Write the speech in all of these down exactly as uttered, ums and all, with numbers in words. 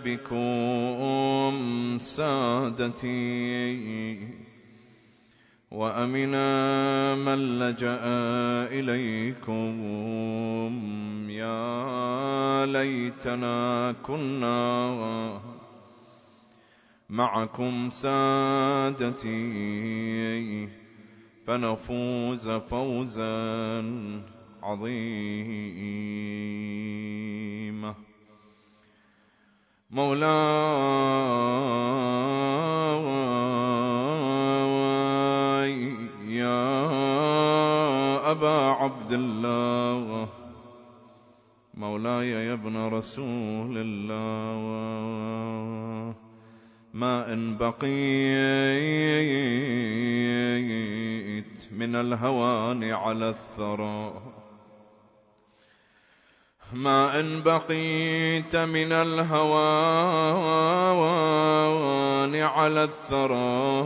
بكم سادتي، وأمنا من لجأ إليكم. يا ليتنا كنا معكم سادتي، فنفوز فوزا عظيما. مولاي يا أبا عبد الله، مولاي يا ابن رسول الله، ما إن بقيت من الهوان على الثرى، ما إن بقيت من الهوان على الثرى،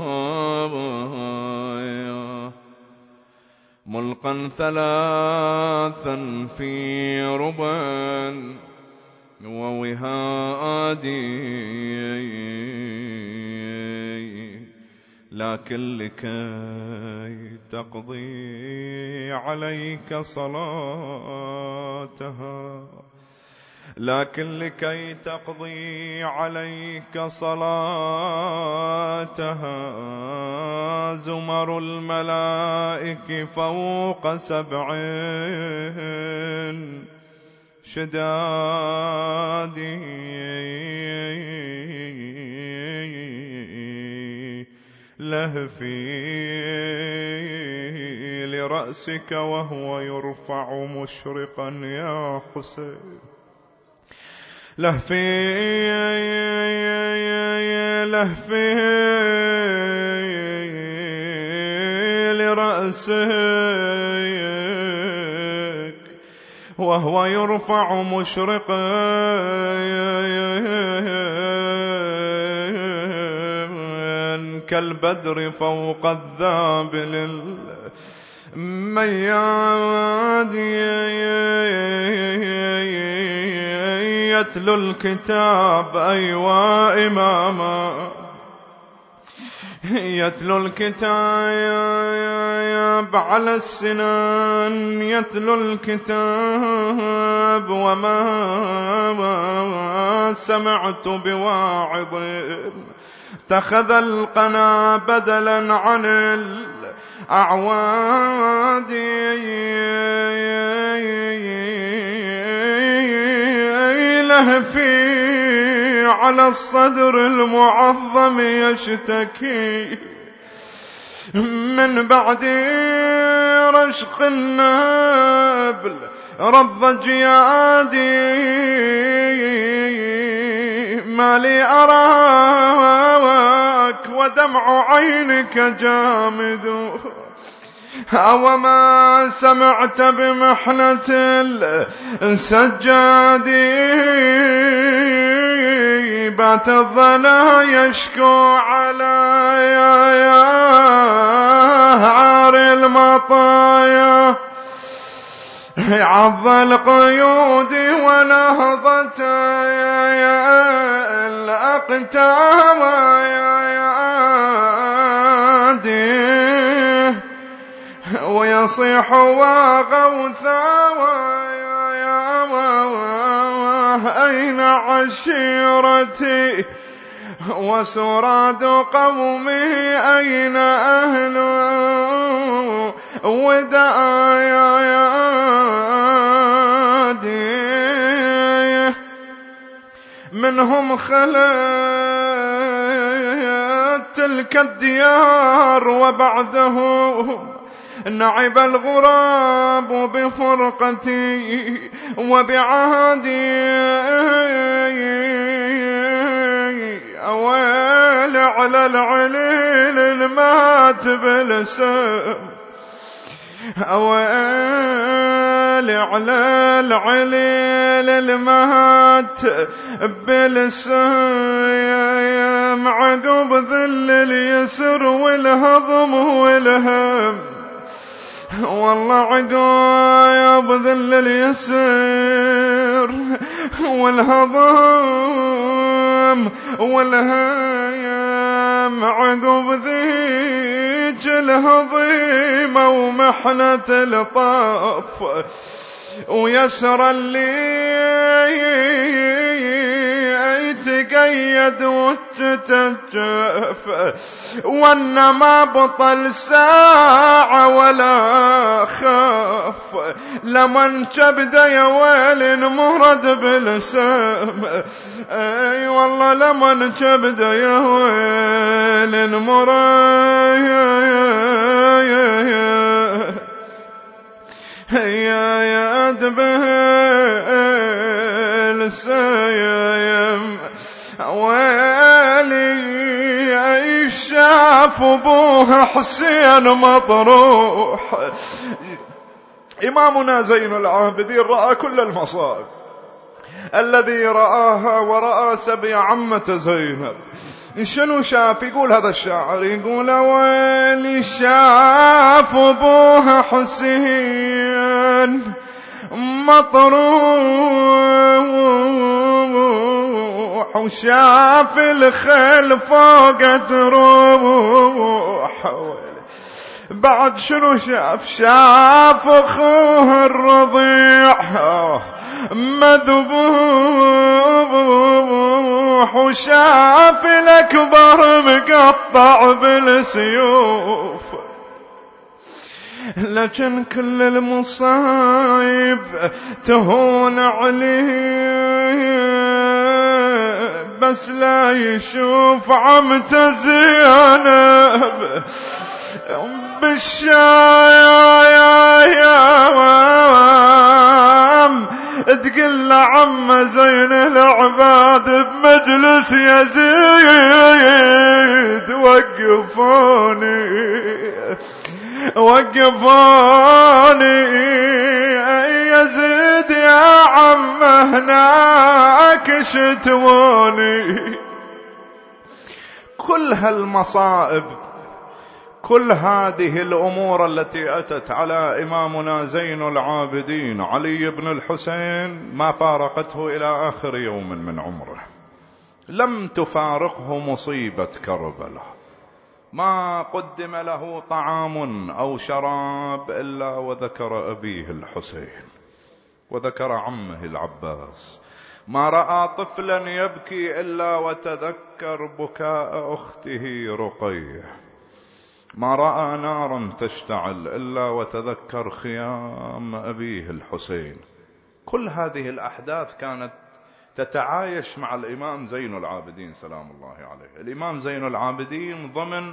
ملقا ثلاثا في ربا ووهادي، لكن لكي تقضي عليك صلاتها، لكن لكي تقضي عليك صلاتها، زمر الملائك فوق سبع شدادي، لهفي لرأسك وهو يرفع مشرقا يا حسين، لهفي لهفي لرأسك وهو يرفع مشرقا كالبدر فوق الذابل المياد، يتلو الكتاب أيوا إماما، يتلو الكتاب على السنان، يتلو الكتاب وما سمعت بواعظ اتخذ القنا بدلا عن الأعواد، لهفي على الصدر المعظم يشتكي من بعد رشق النبل رض جيادي، ما لي أراك ودمع عينك جامد، أو ما سمعت بمحنة السجاد، بات الظلا يشكو على عار المطايا، عض القيود ونهضة الأقتام، ويصيح وغوثا أين عشيرتي وسراد قومي، أين أهل ودايا، منهم خلت تلك الديار وبعدهم نعب الغراب بفرقتي وبعهدي، أويل على العليل المات بالسم، أويل على العليل المات بالسم، عقب ذل اليسر والهضم والهم، والله عقايب ذل اليسر والهضم والهام عقب ذيك الهضيمة ومحنة الطاف ويسر اللي يتقيد وتتجف وانا ما بطل ساعة ولا خاف لمن كبد يا ويل مرد بالسم اي والله لمن كبد يا ويل مرد يا يا دبل سيم ويلي اي شاف ابوه حسين مطروح. إمامنا زين العابدين رأى كل المصائب الذي رآها ورأى سبي عمة زينب. شنو شاف؟ يقول هذا الشاعر، يقول ويلي شاف ابوه حسين مطروح وشاف الخيل فوق تروح. بعد شنو شاف؟ شاف اخوه الرضيع مذبوح وشاف الأكبر مقطع بالسيوف. لكن كل المصايب تهون عليه بس لا يشوف عمته زينب بالشايم تقل عم زين العباد بمجلس يزيد وقفوني وقفوني يزيد يا عم هناك شتموني. كل هالمصائب كل هذه الأمور التي أتت على إمامنا زين العابدين علي بن الحسين ما فارقته إلى آخر يوم من عمره. لم تفارقه مصيبة كربلاء، ما قدم له طعام أو شراب إلا وذكر أبيه الحسين وذكر عمه العباس، ما رأى طفلا يبكي إلا وتذكر بكاء أخته رقية، ما رأى نارا تشتعل إلا وتذكر خيام أبيه الحسين. كل هذه الأحداث كانت تتعايش مع الإمام زين العابدين سلام الله عليه. الإمام زين العابدين ضمن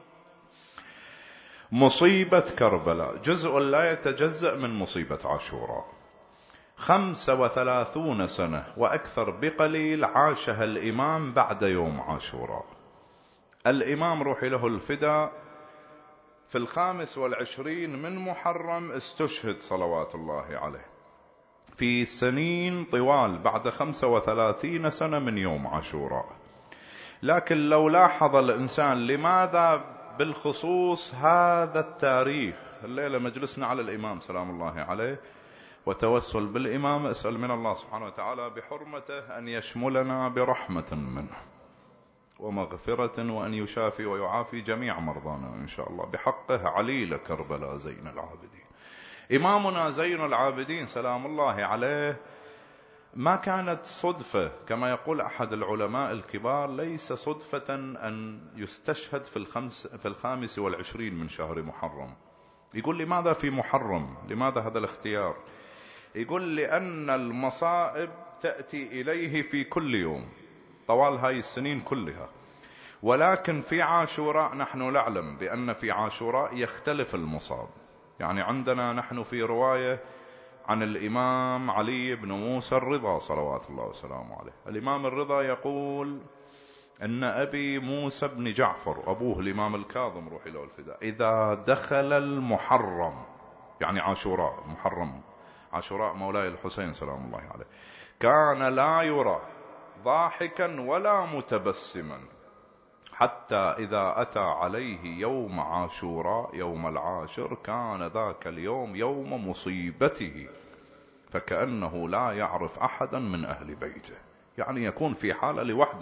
مصيبة كربلاء جزء لا يتجزأ من مصيبة عاشوراء. خمسة وثلاثون سنة وأكثر بقليل عاشها الإمام بعد يوم عاشوراء. الإمام روحي له الفداء في الخامس والعشرين من محرم استشهد صلوات الله عليه في سنين طوال بعد خمسة وثلاثين سنة من يوم عاشوراء. لكن لو لاحظ الإنسان لماذا بالخصوص هذا التاريخ، الليلة مجلسنا على الإمام سلام الله عليه وتوسل بالإمام، أسأل من الله سبحانه وتعالى بحرمته أن يشملنا برحمة منه ومغفرة وأن يشافي ويعافي جميع مرضانا إن شاء الله بحقه عليل كربلاء زين العابدين. إمامنا زين العابدين سلام الله عليه ما كانت صدفة كما يقول أحد العلماء الكبار، ليس صدفة أن يستشهد في الخمس في الخامس والعشرين من شهر محرم. يقول لماذا في محرم؟ لماذا هذا الاختيار؟ يقول لأن المصائب تأتي إليه في كل يوم طوال هاي السنين كلها، ولكن في عاشوراء نحن نعلم بأن في عاشوراء يختلف المصاب. يعني عندنا نحن في رواية عن الإمام علي بن موسى الرضا صلوات الله وسلامه عليه، الإمام الرضا يقول أن أبي موسى بن جعفر أبوه الإمام الكاظم روحي له الفداء إذا دخل المحرم، يعني عاشوراء محرم عاشوراء مولاي الحسين سلام الله عليه، كان لا يرى ضاحكا ولا متبسما حتى إذا أتى عليه يوم عاشوراء يوم العاشر كان ذاك اليوم يوم مصيبته فكأنه لا يعرف أحدا من أهل بيته. يعني يكون في حالة لوحده،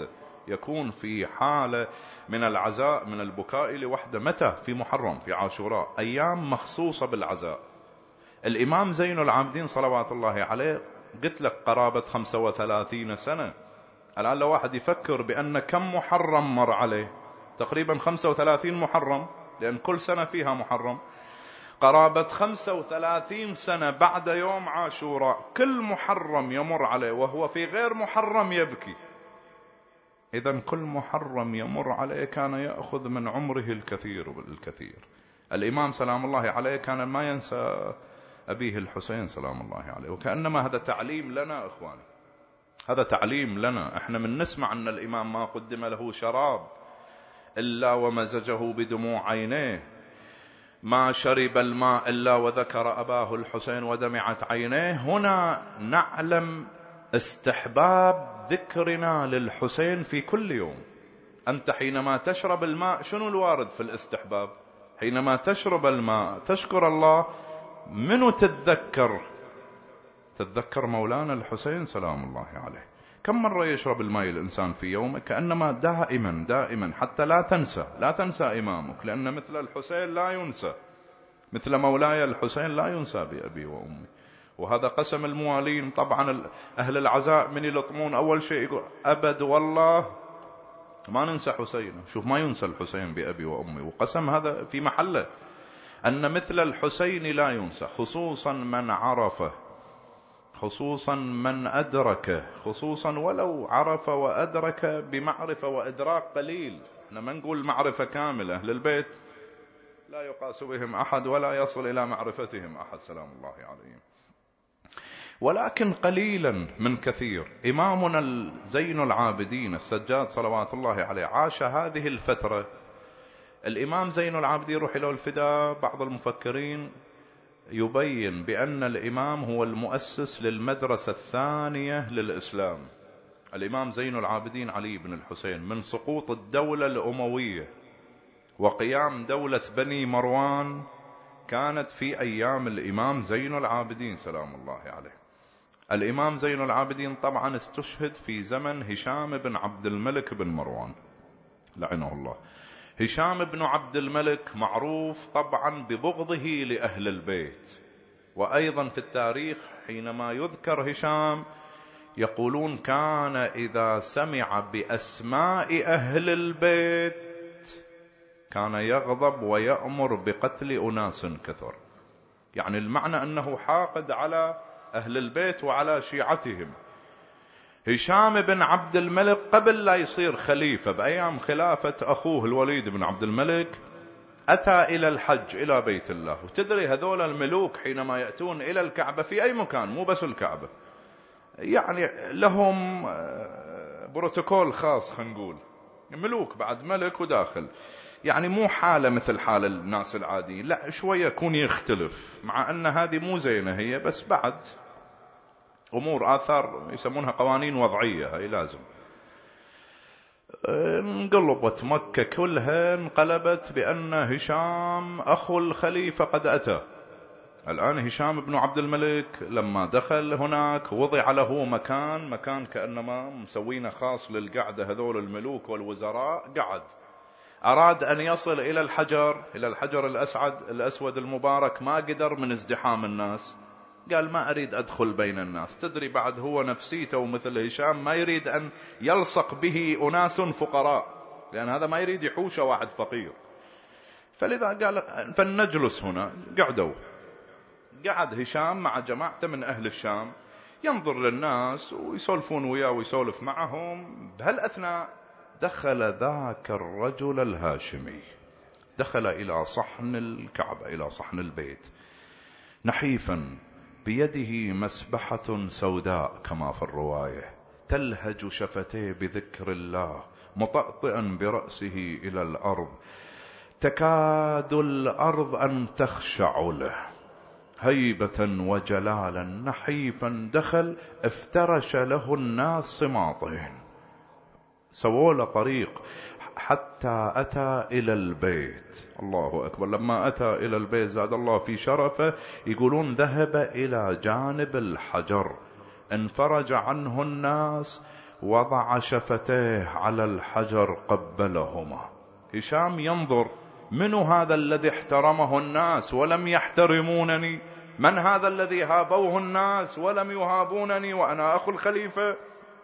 يكون في حالة من العزاء، من البكاء لوحده. متى؟ في محرم، في عاشوراء، أيام مخصوصة بالعزاء. الإمام زين العابدين صلوات الله عليه قلت لك قرابة خمسة وثلاثين سنة. الآن لو واحد يفكر بأن كم محرم مر عليه، تقريبا خمسة وثلاثين محرم، لأن كل سنة فيها محرم. قرابة خمسة وثلاثين سنة بعد يوم عاشوراء كل محرم يمر عليه وهو في غير محرم يبكي. إذن كل محرم يمر عليه كان يأخذ من عمره الكثير والكثير. الإمام سلام الله عليه كان ما ينسى أبيه الحسين سلام الله عليه، وكأنما هذا تعليم لنا أخواني، هذا تعليم لنا. احنا من نسمع أن الإمام ما قدم له شراب إلا ومزجه بدموع عينيه، ما شرب الماء إلا وذكر أباه الحسين ودمعت عينيه. هنا نعلم استحباب ذكرنا للحسين في كل يوم. أنت حينما تشرب الماء شنو الوارد في الاستحباب؟ حينما تشرب الماء تشكر الله، منو تتذكر؟ تتذكر مولانا الحسين سلام الله عليه. كم مرة يشرب الماء الإنسان في يومه؟ كأنما دائما دائما، حتى لا تنسى، لا تنسى إمامك، لأن مثل الحسين لا ينسى، مثل مولاي الحسين لا ينسى بأبي وأمي. وهذا قسم الموالين. طبعا أهل العزاء من يلطمون أول شيء يقول أبد والله ما ننسى حسين. شوف، ما ينسى الحسين بأبي وأمي، وقسم هذا في محله أن مثل الحسين لا ينسى، خصوصا من عرفه، خصوصا من أدركه، خصوصا ولو عرف وأدرك بمعرفة وإدراك قليل. احنا ما نقول معرفة كاملة، أهل البيت لا يقاس بهم أحد ولا يصل إلى معرفتهم أحد سلام الله عليهم، ولكن قليلا من كثير. إمامنا زين العابدين السجاد صلوات الله عليه عاش هذه الفترة. الإمام زين العابدين روح له الفداء، بعض المفكرين يبين بأن الإمام هو المؤسس للمدرسة الثانية للإسلام. الإمام زين العابدين علي بن الحسين، من سقوط الدولة الأموية وقيام دولة بني مروان كانت في أيام الإمام زين العابدين سلام الله عليه. الإمام زين العابدين طبعا استشهد في زمن هشام بن عبد الملك بن مروان لعنه الله. هشام بن عبد الملك معروف طبعا ببغضه لأهل البيت، وأيضا في التاريخ حينما يذكر هشام يقولون كان إذا سمع بأسماء أهل البيت كان يغضب ويأمر بقتل أناس كثر. يعني المعنى أنه حاقد على أهل البيت وعلى شيعتهم. هشام بن عبد الملك قبل لا يصير خليفة، بأيام خلافة أخوه الوليد بن عبد الملك، أتى إلى الحج إلى بيت الله. وتدري هذول الملوك حينما يأتون إلى الكعبة في أي مكان، مو بس الكعبة، يعني لهم بروتوكول خاص، خلينا نقول ملوك بعد ملك وداخل، يعني مو حالة مثل حال الناس العاديين، لا شوية يكون يختلف، مع أن هذه مو زينة هي، بس بعد أمور آثار يسمونها قوانين وضعية، هاي لازم. انقلبت مكة كلها، انقلبت بأن هشام أخو الخليفة قد أتى. الآن هشام بن عبد الملك لما دخل هناك وضع له مكان، مكان كأنما مسوينه خاص للقعدة هذول الملوك والوزراء. قعد، أراد أن يصل إلى الحجر، إلى الحجر الأسعد الأسود المبارك، ما قدر من ازدحام الناس. قال ما أريد أدخل بين الناس. تدري بعد هو نفسيته ومثل هشام ما يريد أن يلصق به أناس فقراء، لأن هذا ما يريد يحوش واحد فقير. فلذا قال فلنجلس هنا. قعدوا، قعد هشام مع جماعة من أهل الشام ينظر للناس ويسولفون وياه ويسولف معهم. بهالأثناء دخل ذاك الرجل الهاشمي، دخل إلى صحن الكعبة، إلى صحن البيت، نحيفا بيده مسبحة سوداء كما في الرواية، تلهج شفتيه بذكر الله، مطأطئا برأسه إلى الأرض، تكاد الأرض أن تخشع له هيبة وجلالا. نحيفا دخل، افترش له الناس صماطين، سووا له طريق حتى أتى إلى البيت. الله أكبر. لما أتى إلى البيت زاد الله في شرفه، يقولون ذهب إلى جانب الحجر، انفرج عنه الناس وضع شفتيه على الحجر قبلهما. هشام ينظر من هذا الذي احترمه الناس ولم يحترمونني؟ من هذا الذي هابوه الناس ولم يهابونني وأنا أخو الخليفة؟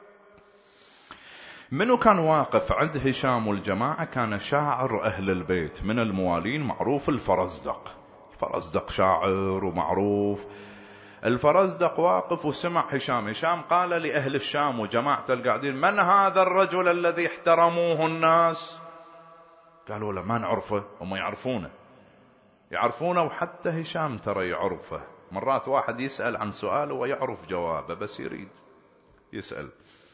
منو كان واقف عند هشام والجماعة؟ كان شاعر أهل البيت من الموالين معروف الفرزدق. الفرزدق شاعر ومعروف. الفرزدق واقف وسمع هشام. هشام قال لأهل الشام وجماعة القاعدين: من هذا الرجل الذي احترموه الناس؟ قالوا له: ما نعرفه. هم يعرفونه يعرفونه وحتى هشام ترى يعرفه. مرات واحد يسأل عن سؤاله ويعرف جوابه بس يريد يسأل.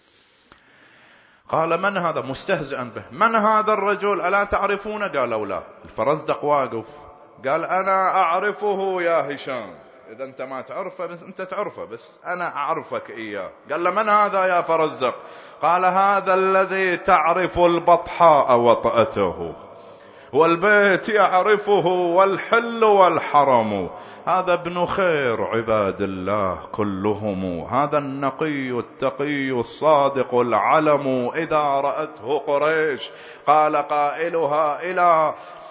قال: من هذا؟ مستهزئا به: من هذا الرجل ألا تعرفونه؟ قالوا: لا. الفرزدق واقف قال: أنا أعرفه يا هشام. إذا أنت ما تعرفه بس أنت تعرفه بس أنا أعرفك إياه. قال له: من هذا يا فرزدق؟ قال: هذا الذي تعرف البطحاء وطأته والبيت يعرفه والحل والحرم. هذا ابن خير عباد الله كلهم. هذا النقي التقي الصادق العلم. إذا رأته قريش قال قائلها: إلى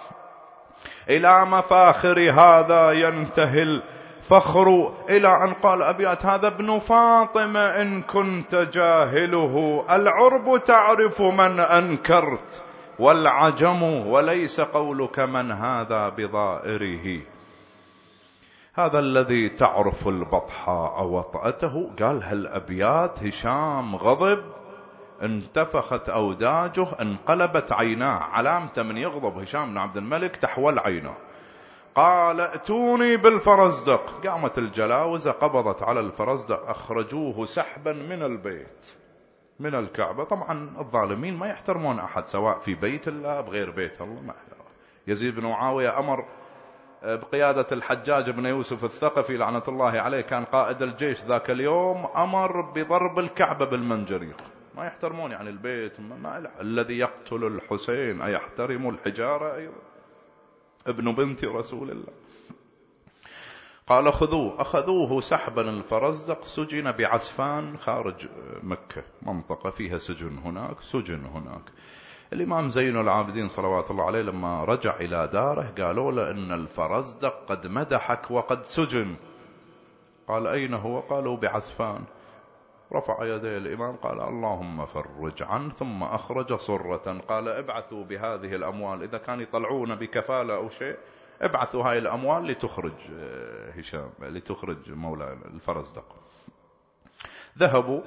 إلى مفاخر هذا ينتهي الفخر. إلى أن قال أبيات: هذا ابن فاطمة إن كنت جاهله. العرب تعرف من أنكرت والعجم وليس قولك من هذا بضائره. هذا الذي تعرف البطحاء وطأته. قال هالأبيات هشام غضب، انتفخت أوداجه، انقلبت عيناه. علامته من يغضب هشام بن عبد الملك تحول عيناه. قال: ائتوني بالفرزدق. قامت الجلاوزة قبضت على الفرزدق، أخرجوه سحبا من البيت من الكعبة. طبعا الظالمين ما يحترمون أحد سواء في بيت الله بغير بيت الله. ما يزيد بن معاوية أمر بقيادة الحجاج بن يوسف الثقفي لعنة الله عليه، كان قائد الجيش ذاك اليوم، أمر بضرب الكعبة بالمنجريق. ما يحترمون يعني البيت. ما لا. الذي يقتل الحسين أيحترم الحجارة أيضا؟ ابن بنت رسول الله. قال: خذوه. أخذوه سحبا. الفرزدق سجن بعسفان خارج مكة، منطقة فيها سجن هناك سجن هناك. الإمام زين العابدين صلوات الله عليه لما رجع إلى داره قالوا له إن الفرزدق قد مدحك وقد سجن. قال: أين هو؟ قالوا: بعسفان. رفع يديه الإمام قال: اللهم فرج عنه. ثم أخرج صرة قال: ابعثوا بهذه الأموال، إذا كان يطلعون بكفالة أو شيء ابعثوا هاي الأموال لتخرج هشام لتخرج مولانا الفرزدق. ذهبوا.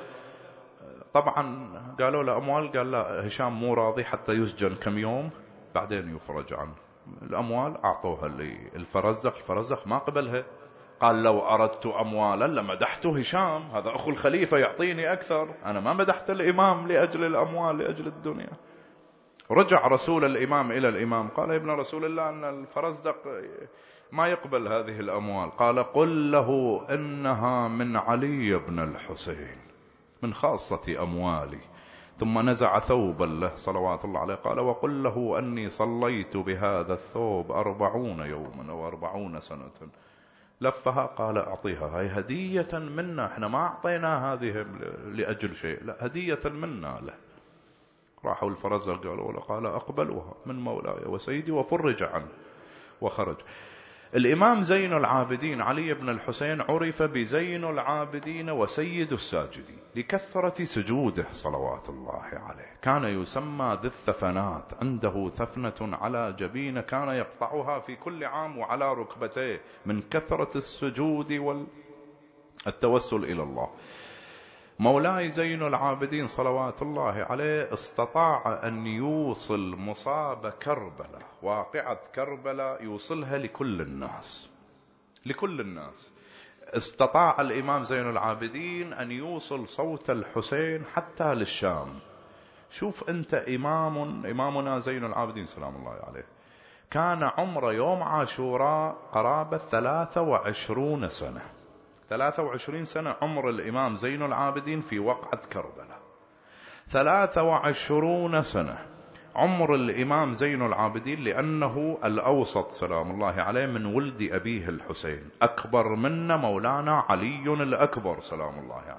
طبعا قالوا له أموال. قال: لا، هشام مو راضي حتى يسجن كم يوم بعدين يفرج عنه. الأموال أعطوها للفرزدق. الفرزدق ما قبلها. قال: لو أردت أموالا لمدحت هشام، هذا أخو الخليفة يعطيني أكثر. أنا ما مدحت الإمام لأجل الأموال لأجل الدنيا. رجع رسول الإمام إلى الإمام قال: ابن رسول الله أن الفرزدق ما يقبل هذه الأموال. قال: قل له إنها من علي بن الحسين من خاصة أموالي. ثم نزع ثوبا له صلوات الله عليه قال: وقل له أني صليت بهذا الثوب أربعون يوما أو أربعون سنة. لفها قال: أعطيها، هاي هدية منا، احنا ما أعطينا هذه لأجل شيء، لا، هدية منا له. راحوا الفرزدق قالوا له قال: أقبلوها من مولاي وسيدي، وفرج عنه وخرج. الإمام زين العابدين علي بن الحسين عرف بزين العابدين وسيد الساجدين لكثرة سجوده صلوات الله عليه. كان يسمى ذي الثفنات، عنده ثفنة على جبين كان يقطعها في كل عام وعلى ركبتيه من كثرة السجود والتوسل إلى الله. مولاي زين العابدين صلوات الله عليه استطاع أن يوصل مصاب كربلاء، واقعة كربلاء، يوصلها لكل الناس لكل الناس. استطاع الإمام زين العابدين أن يوصل صوت الحسين حتى للشام. شوف أنت، إمام إمامنا زين العابدين سلام الله عليه كان عمره يوم عاشوراء قرابة ثلاثة وعشرون سنة. ثلاثة وعشرين سنة عمر الإمام زين العابدين في وقعة كربلاء. ثلاثة وعشرون سنة عمر الإمام زين العابدين، لأنه الأوسط سلام الله عليه من ولد أبيه الحسين. أكبر منا مولانا علي الأكبر سلام الله عليه.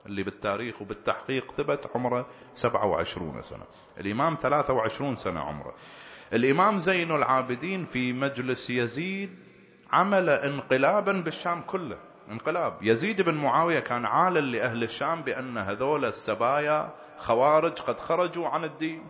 اللي بالتاريخ وبالتحقيق ثبت عمره سبعة وعشرين سنة، الإمام ثلاثة وعشرين سنة عمره. الإمام زين العابدين في مجلس يزيد عمل انقلابا بالشام كله، انقلاب. يزيد بن معاوية كان عالل لأهل الشام بأن هذول السبايا خوارج قد خرجوا عن الدين،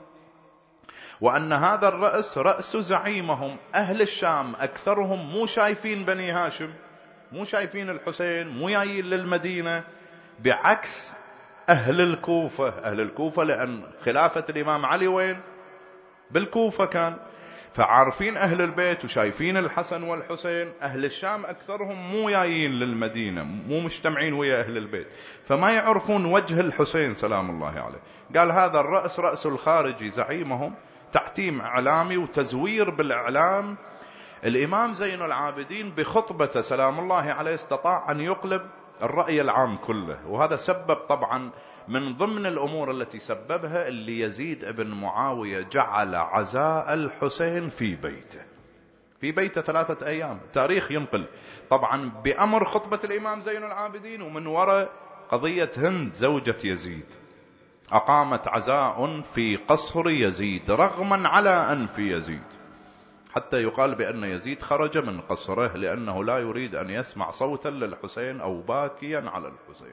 وأن هذا الرأس رأس زعيمهم. أهل الشام أكثرهم مو شايفين بني هاشم، مو شايفين الحسين، مو جايين للمدينة، بعكس أهل الكوفة. أهل الكوفة لأن خلافة الإمام علي وين؟ بالكوفة كان، فعارفين أهل البيت وشايفين الحسن والحسين. أهل الشام أكثرهم مو جايين للمدينة، مو مجتمعين ويا أهل البيت، فما يعرفون وجه الحسين سلام الله عليه. قال هذا الرأس رأس الخارجي زعيمهم، تحتيم إعلامي وتزوير بالإعلام. الإمام زين العابدين بخطبته سلام الله عليه استطاع أن يقلب الرأي العام كله، وهذا سبب طبعا من ضمن الأمور التي سببها اللي يزيد بن معاوية جعل عزاء الحسين في بيته، في بيته ثلاثة أيام. تاريخ ينقل طبعا بأمر خطبة الإمام زين العابدين، ومن وراء قضية هند زوجة يزيد أقامت عزاء في قصر يزيد رغما على أنف يزيد، حتى يقال بأن يزيد خرج من قصره لأنه لا يريد أن يسمع صوتا للحسين أو باكيا على الحسين،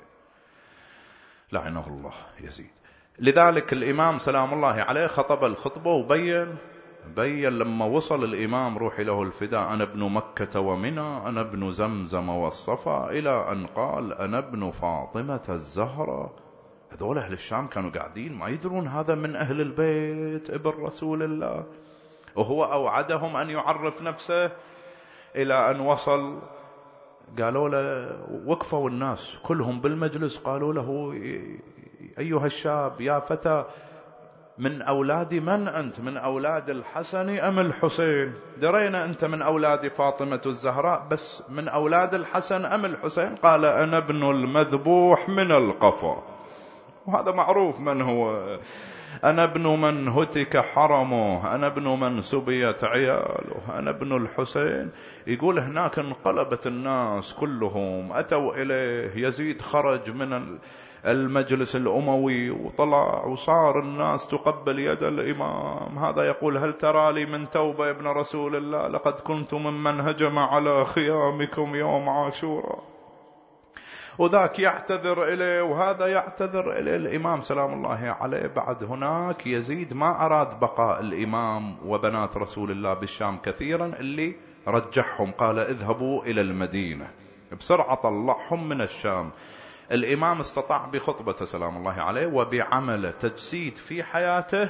لعنه الله يزيد. لذلك الإمام سلام الله عليه خطب الخطبة وبين بين لما وصل الإمام روحي له الفداء أنا ابن مكة ومنى أنا ابن زمزم والصفا، إلى أن قال أنا ابن فاطمة الزهراء. هذول أهل الشام كانوا قاعدين ما يدرون هذا من أهل البيت ابن رسول الله، وهو أوعدهم أن يعرف نفسه. إلى أن وصل قالوا له، وقفوا الناس كلهم بالمجلس قالوا له أيها الشاب يا فتى من أولاد من أنت؟ من أولاد الحسن أم الحسين؟ درينا أنت من أولاد فاطمة الزهراء، بس من أولاد الحسن أم الحسين؟ قال أنا ابن المذبوح من القفا. وهذا معروف من هو، أنا ابن من هتك حرمه، أنا ابن من سبيت عياله، أنا ابن الحسين. يقول هناك انقلبت الناس كلهم أتوا إليه. يزيد خرج من المجلس الأموي وطلع وصار الناس تقبل يد الإمام. هذا يقول هل ترى لي من توبة ابن رسول الله؟ لقد كنت ممن هجم على خيامكم يوم عاشوراء. وذاك يعتذر إليه وهذا يعتذر إليه. الإمام سلام الله عليه بعد هناك يزيد ما أراد بقاء الإمام وبنات رسول الله بالشام كثيرا، اللي رجحهم قال اذهبوا إلى المدينة بسرعة، طلعهم من الشام. الإمام استطاع بخطبة سلام الله عليه وبعمل تجسيد في حياته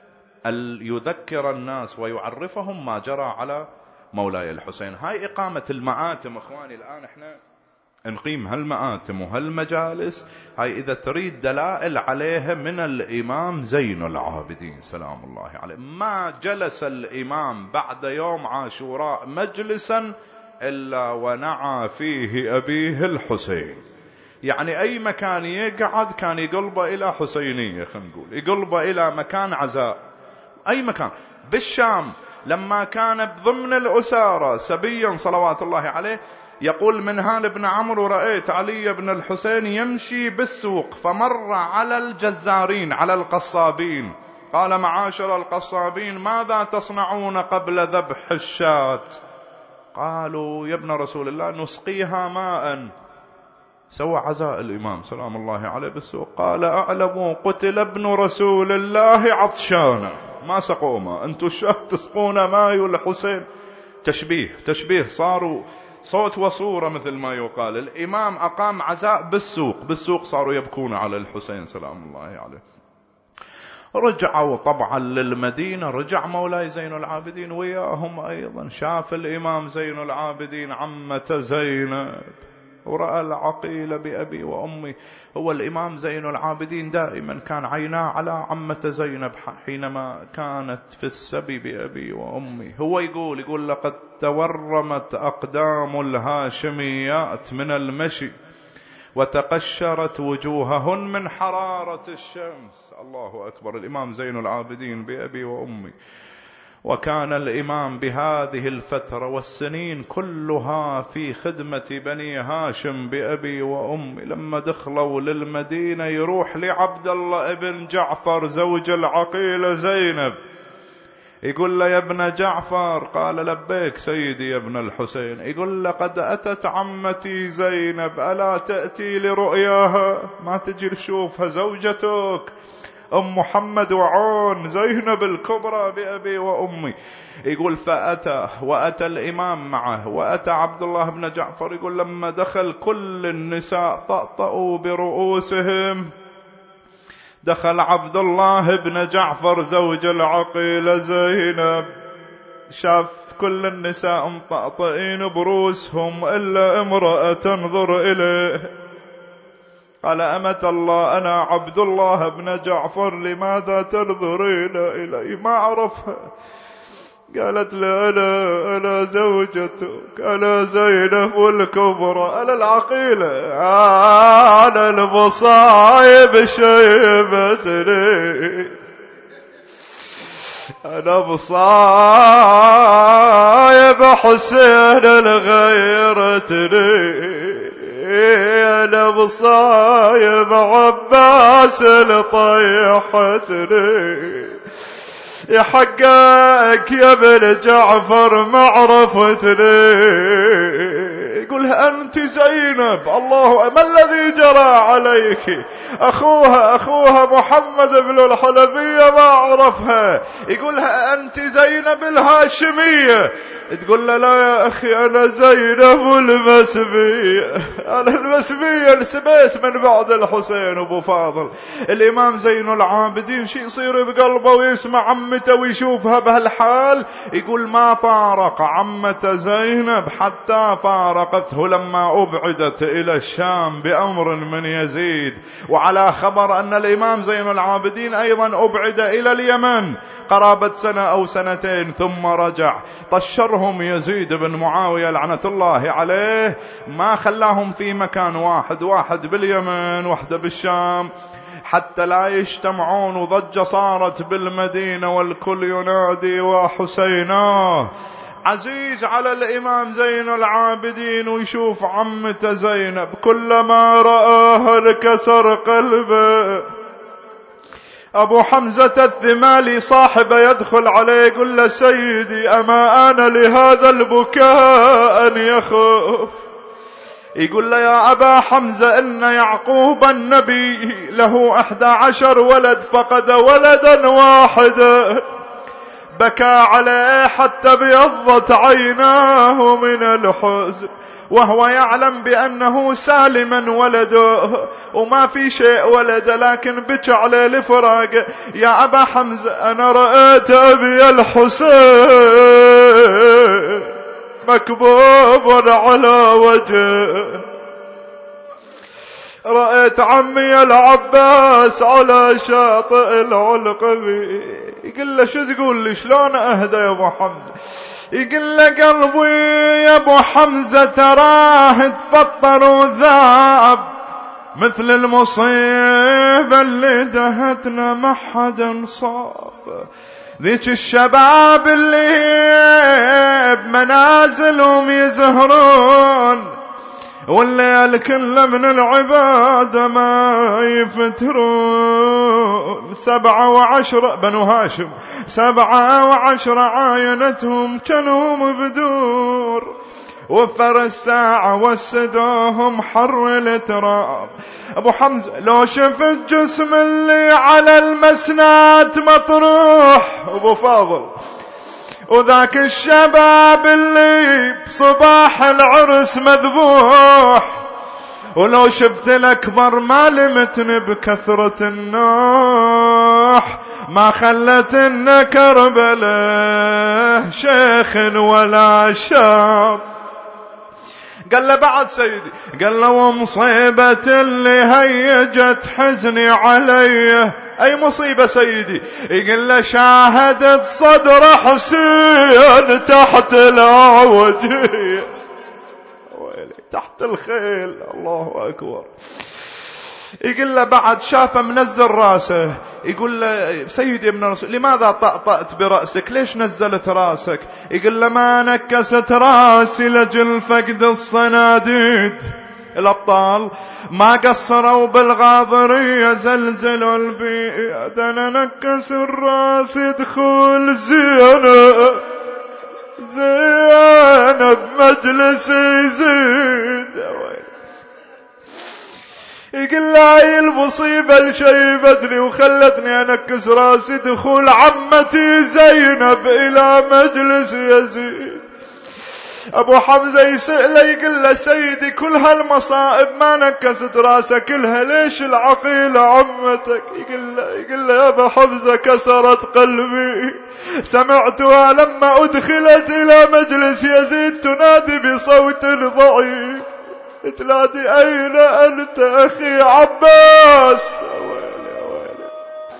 يذكر الناس ويعرفهم ما جرى على مولاي الحسين. هاي إقامة المآتم أخواني. الآن احنا نقيم هالمآتم وهالمجالس، هاي إذا تريد دلائل عليها من الإمام زين العابدين سلام الله عليه. ما جلس الإمام بعد يوم عاشوراء مجلسا إلا ونعى فيه أبيه الحسين. يعني أي مكان يقعد كان يقلبه إلى حسينية، خلينا نقول يقلبه إلى مكان عزاء. أي مكان بالشام لما كان بضمن الأسارة سبيا صلوات الله عليه، يقول منهال بن عمرو رأيت علي بن الحسين يمشي بالسوق فمر على الجزارين على القصابين، قال معاشر القصابين ماذا تصنعون قبل ذبح الشاة؟ قالوا يا ابن رسول الله نسقيها ماء. سوى عزاء الإمام سلام الله عليه بالسوق. قال أعلموا قتل ابن رسول الله عطشانا، ما سقوا ماء، أنتوا الشاة تسقون ماء الحسين. تشبيه تشبيه صاروا صوت وصورة مثل ما يقال. الإمام أقام عزاء بالسوق، بالسوق صاروا يبكون على الحسين سلام الله عليه. رجعوا طبعا للمدينة، رجع مولاي زين العابدين وياهم أيضا. شاف الإمام زين العابدين عمة زينب ورأى العقيل بأبي وأمي. هو الإمام زين العابدين دائما كان عيناه على عمة زينب حينما كانت في السبي بأبي وأمي. هو يقول يقول لقد تورمت أقدام الهاشميات من المشي وتقشرت وجوههن من حرارة الشمس. الله أكبر. الإمام زين العابدين بأبي وأمي. وكان الإمام بهذه الفترة والسنين كلها في خدمة بني هاشم بأبي وأمي. لما دخلوا للمدينة يروح لعبد الله ابن جعفر زوج العقيلة زينب، يقول له: يا ابن جعفر. قال: لبيك سيدي يا ابن الحسين. يقول: لقد أتت عمتي زينب، ألا تأتي لرؤياها؟ ما تجي لشوفها، زوجتك أم محمد وعون زينب الكبرى بأبي وأمي. يقول: فأتى وأتى الإمام معه وأتى عبد الله بن جعفر. يقول: لما دخل كل النساء طأطأوا برؤوسهم. دخل عبد الله بن جعفر زوج العقيلة زينب، شاف كل النساء مطأطئين برؤوسهم إلا امرأة تنظر إليه. قال: أمة الله، أنا عبد الله بن جعفر، لماذا تنظرين إلي؟ ما عرفها. قالت له: أنا أنا زوجتك، أنا زينب الكبرى، أنا العقيلة، أنا المصايب شيبتني، أنا مصايب حسين الغيرتني، أنا مصايب عباس لطيحتني. يحقك يا ابن جعفر ما عرفتني. يقولها: أنت زينب. الله، ما الذي جرى عليك؟ أخوها أخوها محمد بن الحنفية ما عرفها. يقولها: أنت زينب الهاشمية. تقول له: لا يا أخي، أنا زينب المسبية، أنا المسبية اللي سبيت من بعد الحسين أبو فاضل. الإمام زين العابدين شي يصير بقلبه ويسمع عمته ويشوفها بهالحال. يقول: ما فارق عمة زينب حتى فارقته لما أبعدت إلى الشام بأمر من يزيد. وعلى خبر أن الإمام زين العابدين أيضا أبعد إلى اليمن قرابة سنة أو سنتين ثم رجع. طشرهم يزيد بن معاوية لعنة الله عليه، ما خلاهم في مكان واحد، واحد باليمن واحدة بالشام، حتى لا يجتمعون. وضجة صارت بالمدينة والكل ينادي: وحسيناه. عزيز على الإمام زين العابدين ويشوف عمته زينب، كلما رآها انكسر قلبه. أبو حمزة الثمالي صاحبه يدخل عليه يقول له: سيدي، أما أنا لهذا البكاء أن يخف؟ يقول له: يا أبا حمزة، إن يعقوب النبي له أحد عشر ولد، فقد ولدا واحدا، بكى عليه حتى بيضت عيناه من الحزن، وهو يعلم بأنه سالما ولده وما في شيء ولده، لكن بكى عليه لفراقه. يا أبا حمزة، أنا رأيت أبي الحسين مكبوب على وجهه، رأيت عمي العباس على شاطئ العلقبي. يقول له: شو تقول لي؟ شلون أهدى يا أبو حمزة؟ يقول له: قلبي يا أبو حمزة تراه تفطر وذاب، مثل المصيبة اللي دهتنا ما حد صاب. ذيك الشباب اللي بمنازلهم يزهرون، والليل كله من العبادة ما يفترون. سبعة وعشرة بنو هاشم، سبعة وعشرة عاينتهم كانوا بدور، وفر الساعة وسدوهم حر التراب. أبو حمزة لو شف الجسم اللي على المسنات مطروح أبو فاضل، وذاك الشباب اللي بصباح العرس مذبوح، ولو شفت الأكبر ما لمتن بكثرة النوح، ما خلتن كربلاء شيخ ولا شاب. قال له: بعد سيدي، قال له: ومصيبة اللي هيجت حزني علي. أي مصيبة سيدي؟ يقول له: شاهدت صدر حسين تحت العوجية، تحت الخيل. الله أكبر. يقول له بعد شافه منزل راسه، يقول له سيدي ابن الرسول لماذا طأطأت برأسك؟ ليش نزلت راسك؟ يقول له ما نكست راسي لجل فقد الصناديد. الأبطال ما قصروا بالغاضرية زلزلوا البيد، أنا نكس الراس يدخل زينب زينب مجلس يزيد. يقول لي المصيبة الشيبتني وخلتني أنكس راسي دخول عمتي زينب إلى مجلس يزيد. أبو حمزة يسأله يقول له سيدي كل هالمصائب ما نكست راسك كلها، ليش العقيلة عمتك؟ يقول له يقول له يا أبو حمزة كسرت قلبي، سمعتها لما أدخلت إلى مجلس يزيد تنادي بصوت ضعيف تنادي أين أنت أخي عباس؟ ويلي ويلي.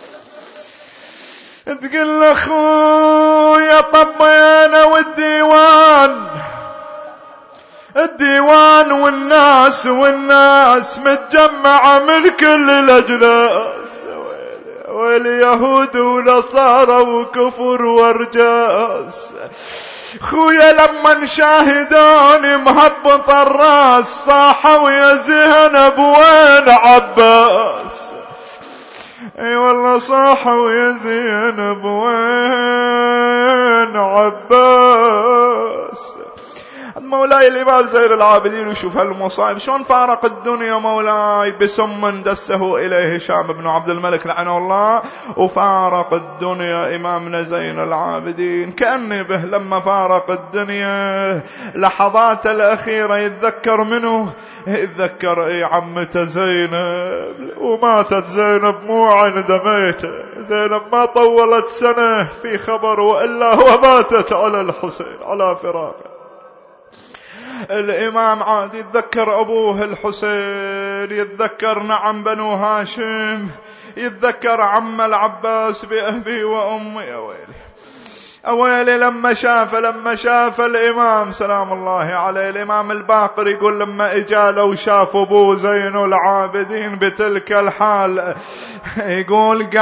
تقول أخويا طبينا والديوان الديوان والناس والناس متجمعة من كل الأجناس. ويلي ويلي يهود ونصارى وكفر ورجاس. خويا لما نشاهدوني مهبط الراس صاحوا يا زينب وين عباس؟ اي والله صاحوا يا زينب وين عباس؟ مولاي الإمام زين العابدين وشوف هالمصائب شلون فارق الدنيا مولاي بسم دسه إليه هشام بن عبد الملك لعنه الله، وفارق الدنيا إمامنا زين العابدين. كأني به لما فارق الدنيا لحظات الأخيرة يتذكر منه يتذكر اي عمته زينب، وماتت زينب مو عند ميته. زينب ما طولت سنة في خبر وإلا هو ماتت على الحسين على فراقه. الإمام عاد يتذكر أبوه الحسين، يتذكر نعم بنو هاشم، يتذكر عم العباس بأبي وأمي. يا ويلي أويلي لما شاف لما شاف الإمام سلام الله عليه الإمام الباقر يقول لما إجاله وشاف أبوه زين العابدين بتلك الحال يقول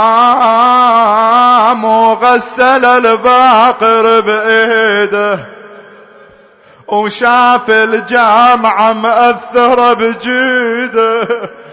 قام وغسل الباقر بإيده وشاف الجامعة مأثرة بجيده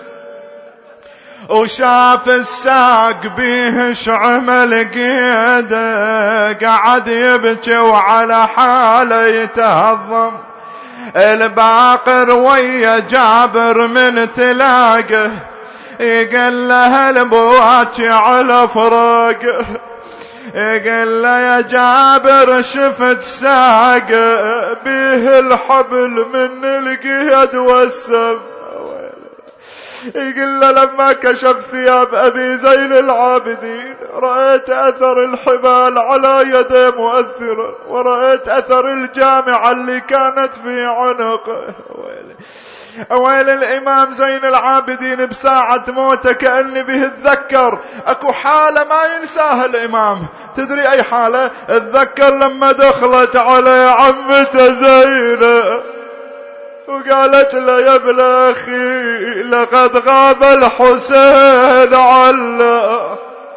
وشاف الساق بيه شعمل قيده قعد يبكي وعلى حاله يتهضم. الباقر ويا جابر من تلاقه يقول له البواكي على فراقه، يقول له يا جابر شفت ساق بيه الحبل من القيد والسب. يقول له لما كشف ثياب أبي زين العابدين رأيت أثر الحبال على يده مؤثرا ورأيت أثر الجامعة اللي كانت في عنقه. أويل الإمام زين العابدين بساعة موته كأني به اتذكر أكو حالة ما ينساها الإمام. تدري أي حالة؟ اتذكر لما دخلت على عمته زينب وقالت له يا ابن أخي لقد غاب الحسين عنا.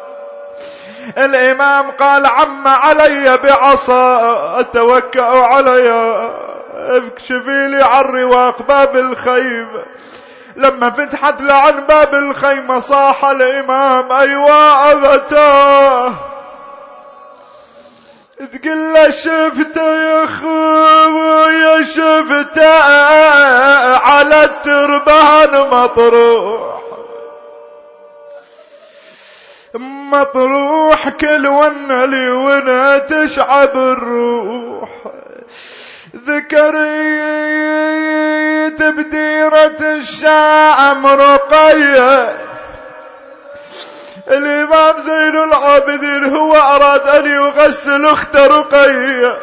الإمام قال عم علي بعصا أتوكأ عليها اكشفي لي عن رواق باب الخيمة. لما فتحت له عن باب الخيمة صاح الإمام أيوا أبتاه. تقول له شفته يا خويا شفته على التربان مطروح مطروح كل ونلي ونا تشعب الروح. ذكريت بديرة الشام رقية. الإمام زين العابدين هو أراد أن يغسل أخت رقية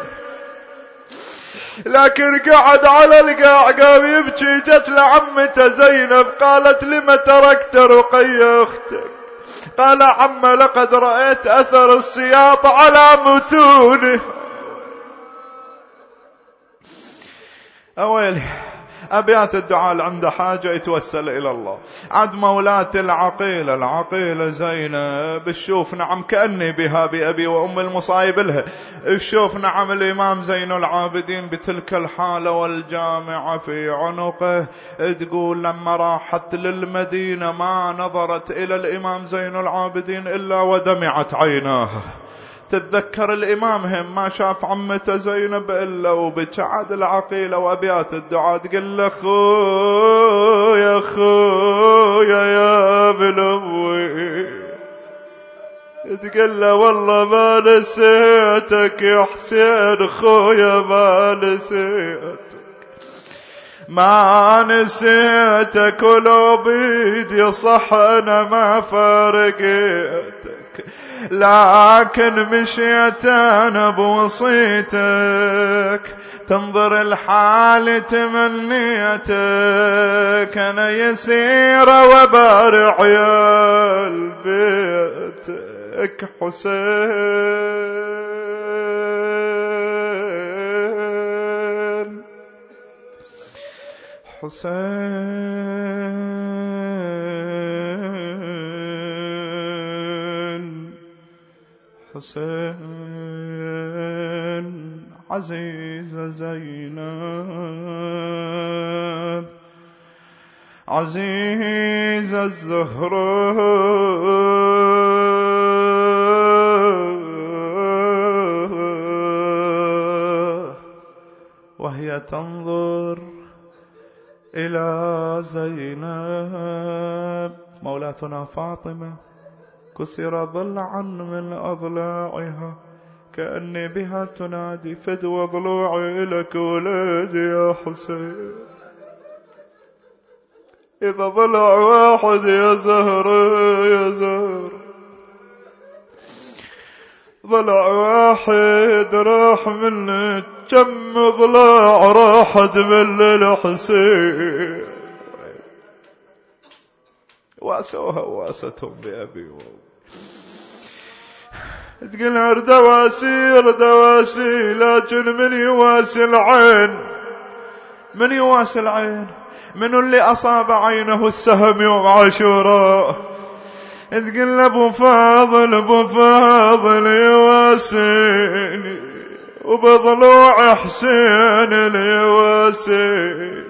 لكن قعد على القاع قام يبكي. جت لعمته زينب قالت لما تركت رقية أختك؟ قال عم لقد رأيت أثر السياط على متونه. أويلي أبيات الدعاء عنده حاجة يتوسل إلى الله. عد مولاة العقيلة العقيلة زينب الشوف نعم كأني بها بأبي وأم المصايب لها. الشوف نعم الإمام زين العابدين بتلك الحالة والجامعة في عنقه. تقول لما راحت للمدينة ما نظرت إلى الإمام زين العابدين إلا ودمعت عيناه. تتذكر الإمام هم ما شاف عمته زينب إلا وبتعد العقيلة وأبيات الدعاء تقول له خويا خويا يا ابن أبوي، تقول له والله ما نسيتك يا حسين خويا ما نسيتك ما نسيتك ولو بيدي صح أنا ما فارقيتك، لكن مشيت أنا بوصيتك تنظر الحال تمنيتك أنا يسير وبارع يا بيتك حسين حسين حسين عزيزة زينب عزيزة الزهراء وهي تنظر إلى زينب مولاتنا فاطمة كسر ضلعا من أضلاعها كأني بها تنادي فدوى ضلوعي لك ولادي يا حسين، إذا ضلع واحد يا زهرة يا زهرة ضلع واحد راح من كم ضلاع راحت من الحسين واسوها واستهم بأبي وأبي. تقول دواسير دواسي لكن من يواسي العين من يواسي العين من اللي أصاب عينه السهم يوم عاشوراء. تقول أبو فاضل أبو فاضل يواسيني وبضلوع حسين اليواسيني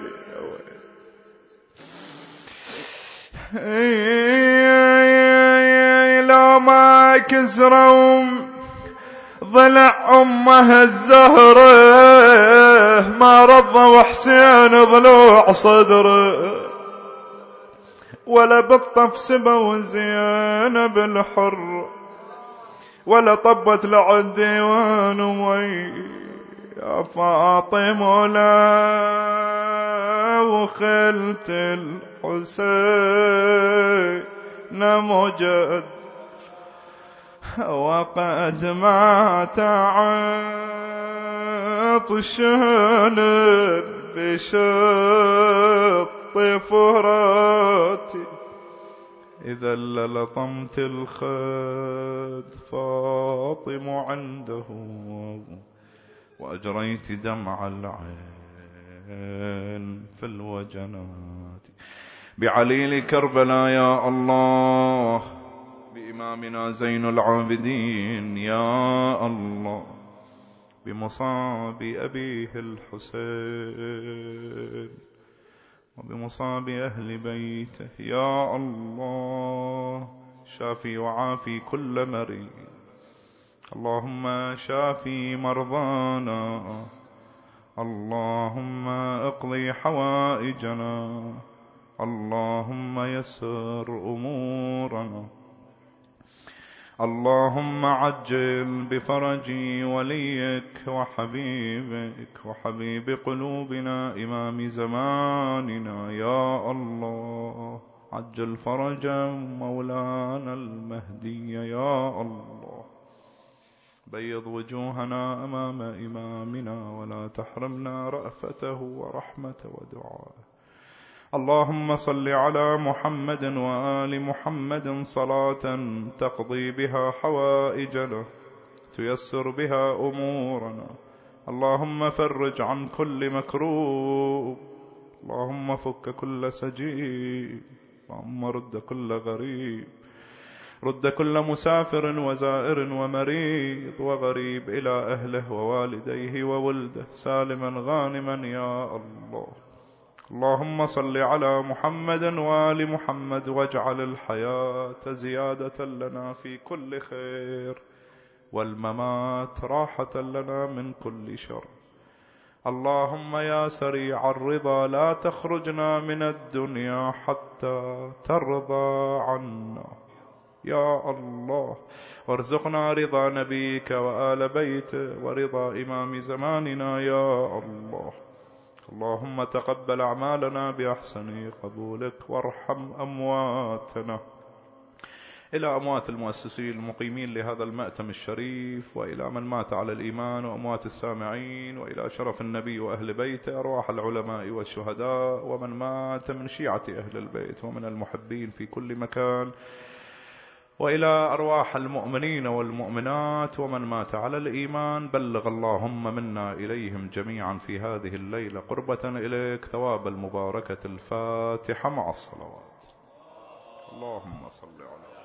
لو ما كسروا ضلع أمها الزهرة ما رضوا حسين ضلوع صدره ولا بالطف سبوا زينب الحر ولا طبت لعد ديوان وي يا فاطمة لا وخلت الحسين مجد وقد مات عطشان بشط فراتي إذا للطمت الخد فاطم عنده وأجريت دمع العين في الوجنات بعليل كربلاء يا الله بإمامنا زين العابدين يا الله بمصاب أبيه الحسين وبمصاب أهل بيته يا الله شافي وعافي كل مريض اللهم شافي مرضانا اللهم اقضي حوائجنا اللهم يسر أمورنا اللهم عجل بفرج وليك وحبيبك وحبيب قلوبنا إمام زماننا يا الله عجل فرج مولانا المهدي يا الله بيض وجوهنا أمام إمامنا ولا تحرمنا رأفته ورحمته ودعائه اللهم صل على محمد وآل محمد صلاة تقضي بها حوائجنا تيسر بها أمورنا اللهم فرج عن كل مكروب اللهم فك كل سجين، اللهم رد كل غريب، رد كل مسافر وزائر ومريض وغريب إلى أهله ووالديه وولده سالما غانما يا الله. اللهم صل على محمد وآل محمد واجعل الحياة زيادة لنا في كل خير والممات راحة لنا من كل شر. اللهم يا سريع الرضا لا تخرجنا من الدنيا حتى ترضى عنا يا الله، وارزقنا رضا نبيك وآل بيته ورضا إمام زماننا يا الله. اللهم تقبل أعمالنا بأحسن قبولك وارحم أمواتنا. إلى أموات المؤسسين المقيمين لهذا المأتم الشريف، وإلى من مات على الإيمان وأموات السامعين، وإلى شرف النبي وأهل بيته، أرواح العلماء والشهداء ومن مات من شيعة أهل البيت ومن المحبين في كل مكان، وإلى أرواح المؤمنين والمؤمنات ومن مات على الإيمان. بلغ اللهم منا إليهم جميعا في هذه الليلة قربة إليك ثواب المباركة الفاتحة مع الصلوات. اللهم صل على